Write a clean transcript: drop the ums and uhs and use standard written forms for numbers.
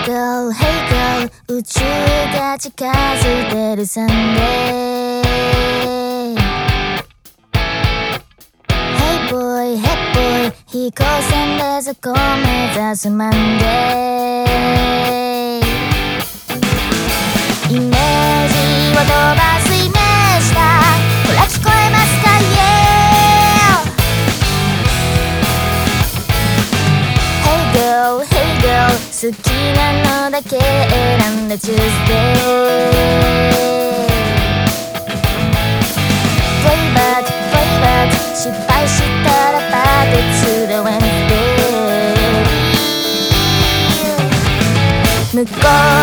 girl, hey girl 宇宙が近づいてるサンデー Hey boy, hey boy 飛行船でそこ目指すマンデーイメージを飛ばすイメージだほら聞こえますか Yeah Hey girl, hey girl 好きなのだけ選んだ Tuesday Flavor, flavor 失敗したらバーテツで Wednesday 向こう